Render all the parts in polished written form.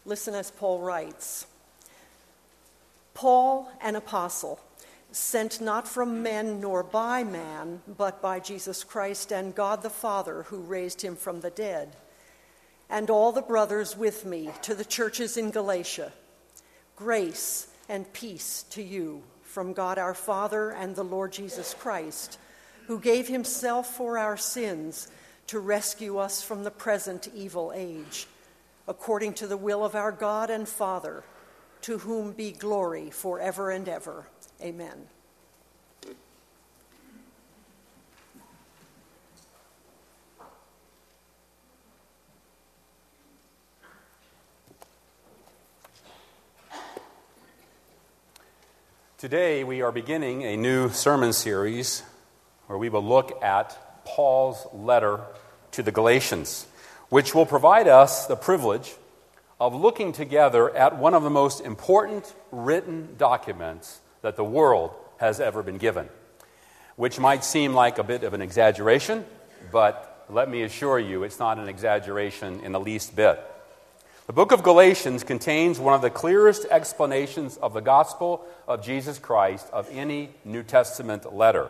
Listen as Paul writes. Paul, an apostle, sent not from men nor by man, but by Jesus Christ and God the Father, who raised him from the dead, and all the brothers with me, to the churches in Galatia. Grace and peace to you from God our Father and the Lord Jesus Christ, who gave himself for our sins to rescue us from the present evil age, according to the will of our God and Father, to whom be glory forever and ever. Amen. Today we are beginning a new sermon series where we will look at Paul's letter to the Galatians, which will provide us the privilege of looking together at one of the most important written documents that the world has ever been given, which might seem like a bit of an exaggeration, but let me assure you it's not an exaggeration in the least bit. The book of Galatians contains one of the clearest explanations of the gospel of Jesus Christ of any New Testament letter.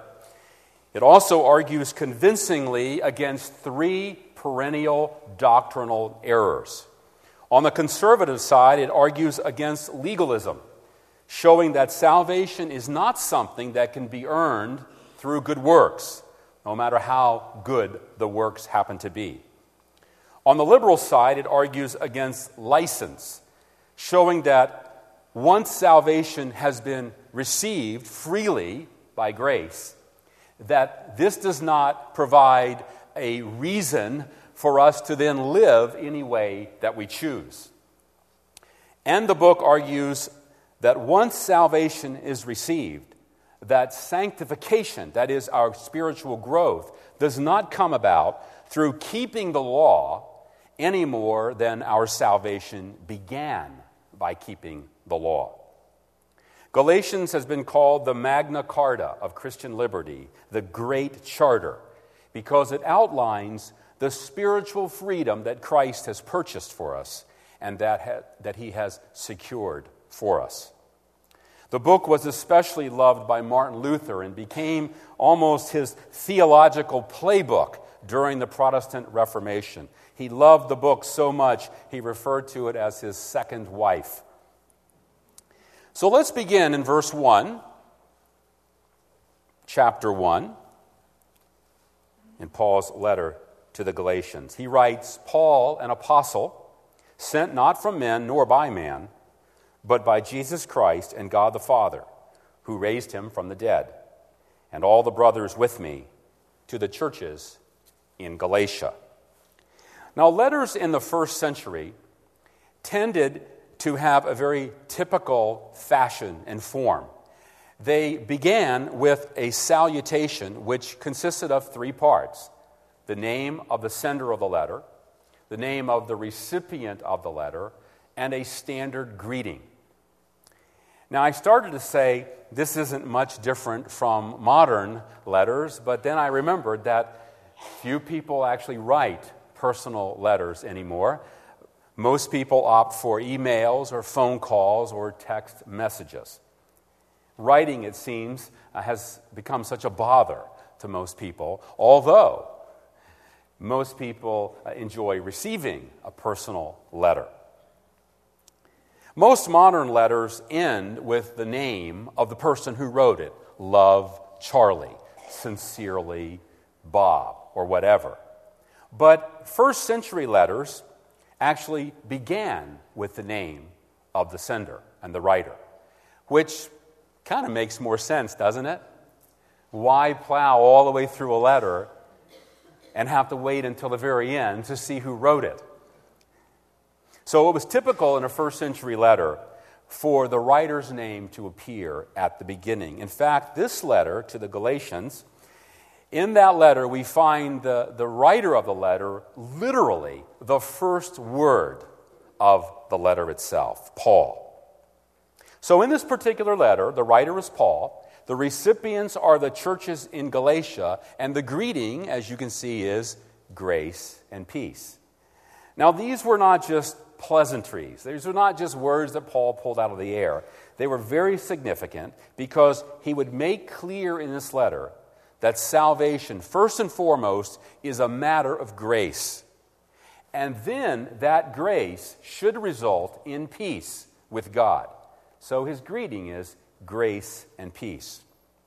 It also argues convincingly against three perennial doctrinal errors. On the conservative side, it argues against legalism, showing that salvation is not something that can be earned through good works, no matter how good the works happen to be. On the liberal side, it argues against license, showing that once salvation has been received freely by grace, that this does not provide a reason for us to then live any way that we choose. And the book argues that once salvation is received, that sanctification, that is our spiritual growth, does not come about through keeping the law any more than our salvation began by keeping the law. Galatians has been called the Magna Carta of Christian liberty, the Great Charter, because it outlines the spiritual freedom that Christ has purchased for us and that he has secured for us. The book was especially loved by Martin Luther and became almost his theological playbook during the Protestant Reformation. He loved the book so much, he referred to it as his second wife. So let's begin in verse 1, chapter 1, in Paul's letter to the Galatians. He writes, Paul, an apostle, sent not from men nor by man, but by Jesus Christ and God the Father, who raised him from the dead, and all the brothers with me, to the churches in Galatia. Now, letters in the first century tended to have a very typical fashion and form. They began with a salutation which consisted of three parts: the name of the sender of the letter, the name of the recipient of the letter, and a standard greeting. Now, I started to say this isn't much different from modern letters, but then I remembered that few people actually write personal letters anymore. Most people opt for emails or phone calls or text messages. Writing, it seems, has become such a bother to most people, although most people enjoy receiving a personal letter. Most modern letters end with the name of the person who wrote it. Love, Charlie, sincerely, Bob, or whatever. But first century letters actually began with the name of the sender and the writer, which kind of makes more sense, doesn't it? Why plow all the way through a letter and have to wait until the very end to see who wrote it? So it was typical in a first century letter for the writer's name to appear at the beginning. In fact, this letter to the Galatians, in that letter we find the writer of the letter literally the first word of the letter itself, Paul. So in this particular letter, the writer is Paul, the recipients are the churches in Galatia, and the greeting, as you can see, is grace and peace. Now, these were not just pleasantries. These were not just words that Paul pulled out of the air. They were very significant because he would make clear in this letter that salvation, first and foremost, is a matter of grace. And then that grace should result in peace with God. So his greeting is grace and peace.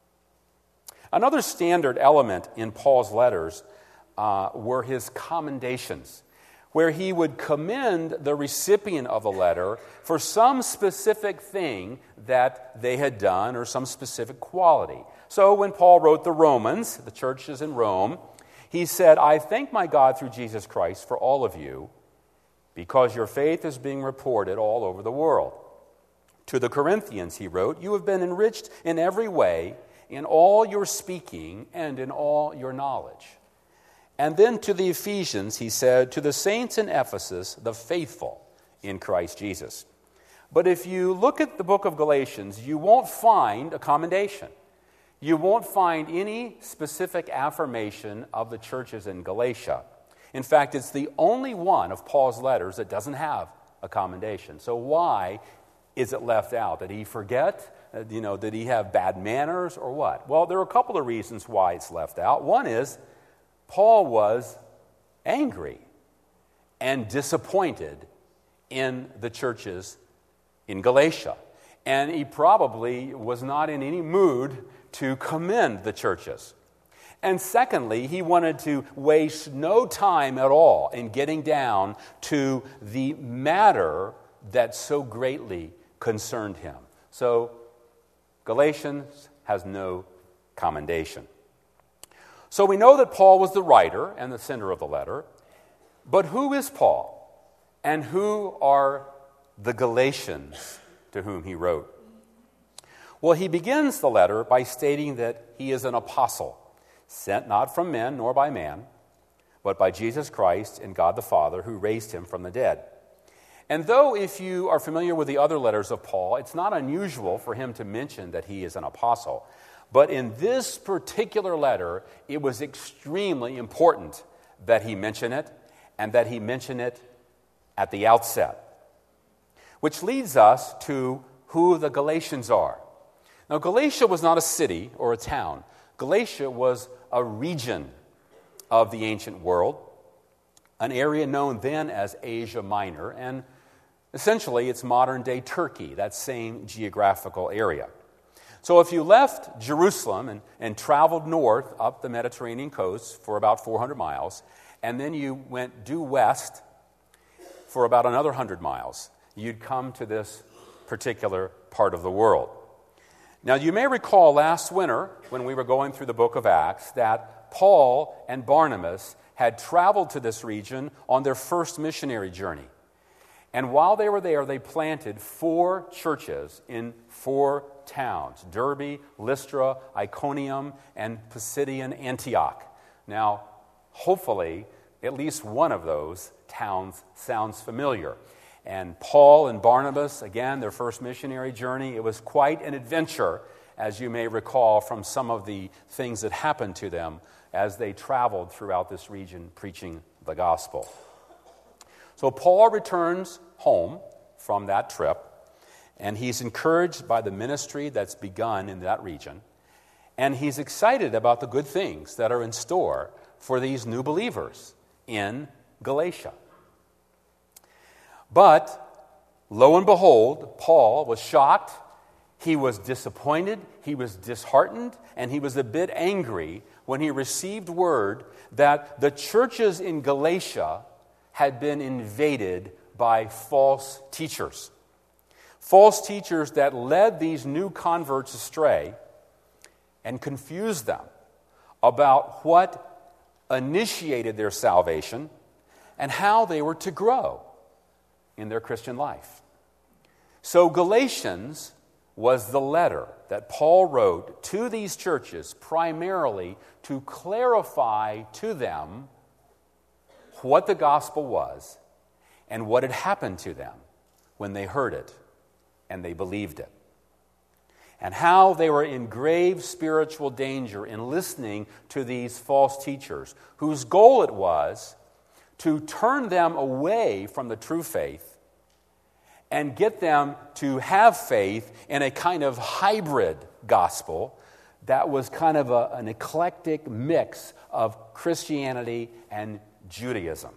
Another standard element in Paul's letters were his commendations, where he would commend the recipient of the letter for some specific thing that they had done or some specific quality. So when Paul wrote the Romans, the churches in Rome, he said, "I thank my God through Jesus Christ for all of you, because your faith is being reported all over the world." To the Corinthians, he wrote, "You have been enriched in every way, in all your speaking and in all your knowledge." And then to the Ephesians, he said, "To the saints in Ephesus, the faithful in Christ Jesus." But if you look at the book of Galatians, you won't find a commendation. You won't find any specific affirmation of the churches in Galatia. In fact, it's the only one of Paul's letters that doesn't have a commendation. So why is it left out? Did he forget? Did he have bad manners or what? Well, there are a couple of reasons why it's left out. One is Paul was angry and disappointed in the churches in Galatia. And he probably was not in any mood to commend the churches. And secondly, he wanted to waste no time at all in getting down to the matter that so greatly concerned him. So Galatians has no commendation. So we know that Paul was the writer and the sender of the letter, but who is Paul? And who are the Galatians to whom he wrote? Well, he begins the letter by stating that he is an apostle, sent not from men nor by man, but by Jesus Christ and God the Father, who raised him from the dead. And though if you are familiar with the other letters of Paul, it's not unusual for him to mention that he is an apostle. But in this particular letter, it was extremely important that he mention it, and that he mention it at the outset. Which leads us to who the Galatians are. Now, Galatia was not a city or a town. Galatia was a region of the ancient world, an area known then as Asia Minor, and essentially it's modern-day Turkey, that same geographical area. So if you left Jerusalem and traveled north up the Mediterranean coast for about 400 miles, and then you went due west for about another 100 miles, you'd come to this particular part of the world. Now, you may recall last winter when we were going through the book of Acts that Paul and Barnabas had traveled to this region on their first missionary journey. And while they were there, they planted 4 churches in 4 towns: Derbe, Lystra, Iconium, and Pisidian Antioch. Now, hopefully, at least one of those towns sounds familiar. And Paul and Barnabas, again, their first missionary journey, it was quite an adventure, as you may recall from some of the things that happened to them as they traveled throughout this region preaching the gospel. So Paul returns home from that trip, and he's encouraged by the ministry that's begun in that region, and he's excited about the good things that are in store for these new believers in Galatia. But, lo and behold, Paul was shocked, he was disappointed, he was disheartened, and he was a bit angry when he received word that the churches in Galatia had been invaded by false teachers. False teachers that led these new converts astray and confused them about what initiated their salvation and how they were to grow in their Christian life. So Galatians was the letter that Paul wrote to these churches primarily to clarify to them what the gospel was and what had happened to them when they heard it and they believed it, and how they were in grave spiritual danger in listening to these false teachers, whose goal it was to turn them away from the true faith and get them to have faith in a kind of hybrid gospel that was kind of an eclectic mix of Christianity and Judaism.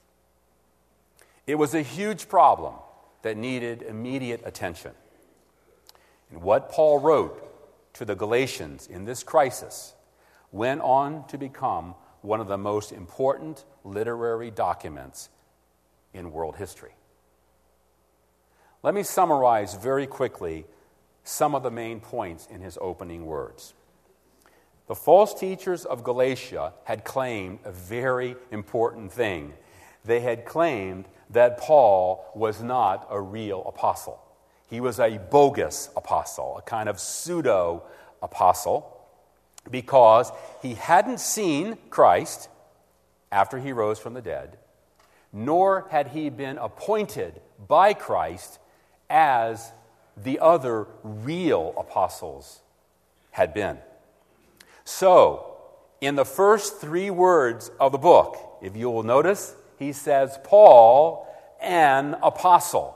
It was a huge problem that needed immediate attention. And what Paul wrote to the Galatians in this crisis went on to become one of the most important literary documents in world history. Let me summarize very quickly some of the main points in his opening words. The false teachers of Galatia had claimed a very important thing. They had claimed that Paul was not a real apostle. He was a bogus apostle, a kind of pseudo-apostle, because he hadn't seen Christ after he rose from the dead, nor had he been appointed by Christ as the other real apostles had been. So, in the first 3 words of the book, if you will notice, he says, Paul, an apostle.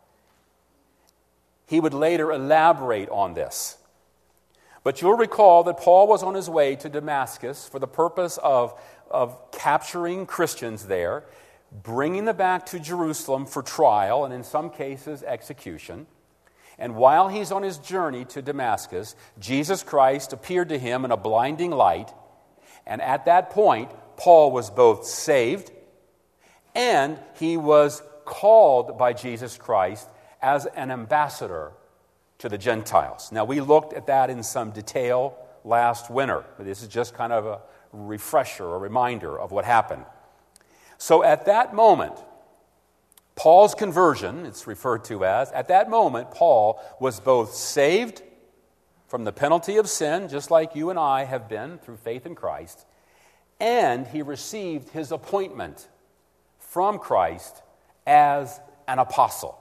He would later elaborate on this. But you'll recall that Paul was on his way to Damascus for the purpose of capturing Christians there, bringing them back to Jerusalem for trial and in some cases execution. And while he's on his journey to Damascus, Jesus Christ appeared to him in a blinding light. And at that point, Paul was both saved and he was called by Jesus Christ as an ambassador to the Gentiles. Now, we looked at that in some detail last winter, but this is just kind of a refresher, a reminder of what happened. So at that moment, Paul's conversion, it's referred to as, at that moment, Paul was both saved from the penalty of sin, just like you and I have been through faith in Christ, and he received his appointment from Christ as an apostle.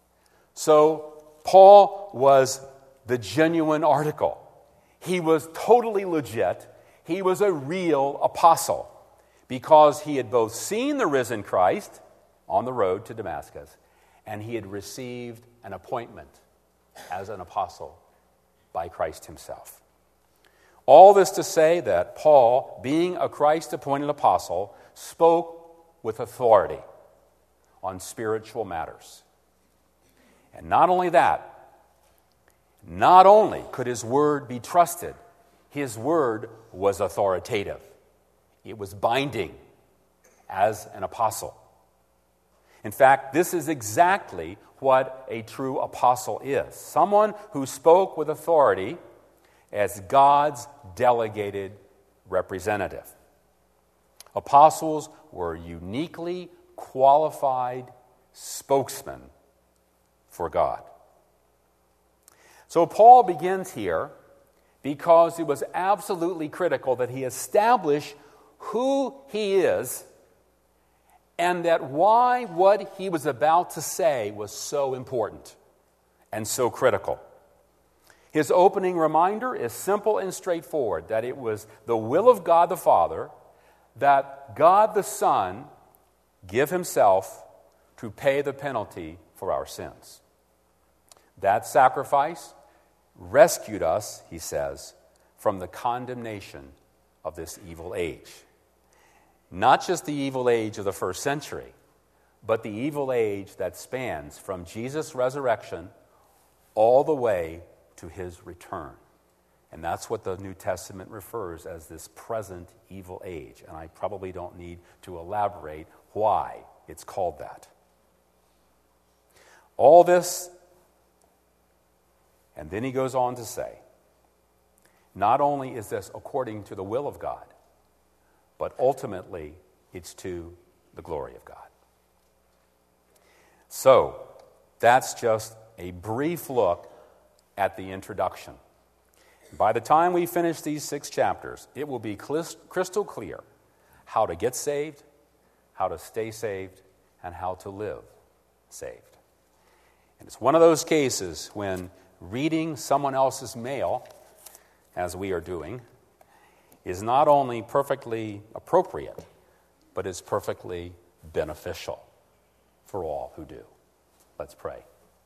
So Paul was the genuine article. He was totally legit. He was a real apostle because he had both seen the risen Christ on the road to Damascus, and he had received an appointment as an apostle by Christ himself. All this to say that Paul, being a Christ-appointed apostle, spoke with authority on spiritual matters. And not only that, not only could his word be trusted, his word was authoritative. It was binding as an apostle. In fact, this is exactly what a true apostle is. Someone who spoke with authority as God's delegated representative. Apostles were uniquely qualified spokesmen for God. So Paul begins here because it was absolutely critical that he establish who he is and that why what he was about to say was so important and so critical. His opening reminder is simple and straightforward, that it was the will of God the Father that God the Son give himself to pay the penalty for our sins. That sacrifice rescued us, he says, from the condemnation of this evil age. Not just the evil age of the first century, but the evil age that spans from Jesus' resurrection all the way to his return. And that's what the New Testament refers as this present evil age. And I probably don't need to elaborate why it's called that. All this, and then he goes on to say, not only is this according to the will of God, but ultimately it's to the glory of God. So, that's just a brief look at the introduction. By the time we finish these 6 chapters, it will be crystal clear how to get saved, how to stay saved, and how to live saved. And it's one of those cases when reading someone else's mail, as we are doing, is not only perfectly appropriate, but is perfectly beneficial for all who do. Let's pray.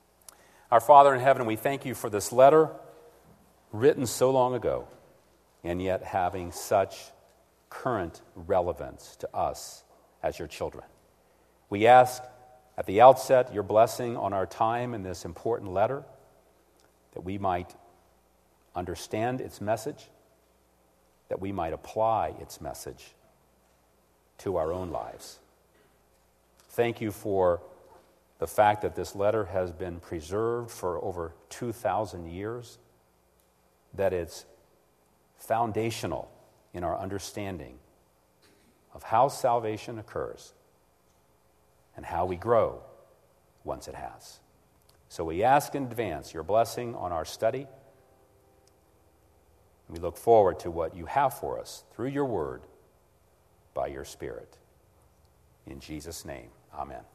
Our Father in heaven, we thank you for this letter written so long ago and yet having such current relevance to us as your children. We ask at the outset your blessing on our time in this important letter, that we might understand its message, that we might apply its message to our own lives. Thank you for the fact that this letter has been preserved for over 2,000 years, that it's foundational in our understanding of how salvation occurs and how we grow once it has. So we ask in advance your blessing on our study. We look forward to what you have for us through your word by your Spirit. In Jesus' name, amen.